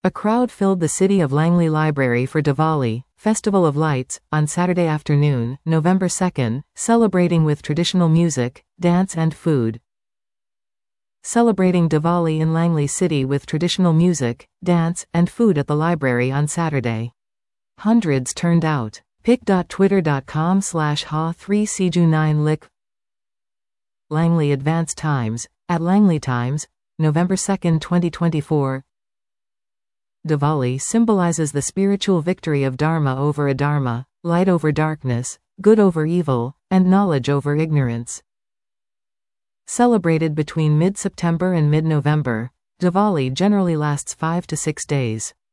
A crowd filled the City of Langley Library for Diwali, Festival of Lights, on Saturday afternoon, November 2nd, celebrating with traditional music, dance and food. Celebrating Diwali in Langley City with traditional music, dance, and food at the library on Saturday. Hundreds turned out. pic.twitter.com/ha3cju9lik. Langley Advance Times, at Langley Times, November 2, 2024. Diwali symbolizes the spiritual victory of Dharma over Adharma, light over darkness, good over evil, and knowledge over ignorance. Celebrated between mid-September and mid-November, Diwali generally lasts 5 to 6 days.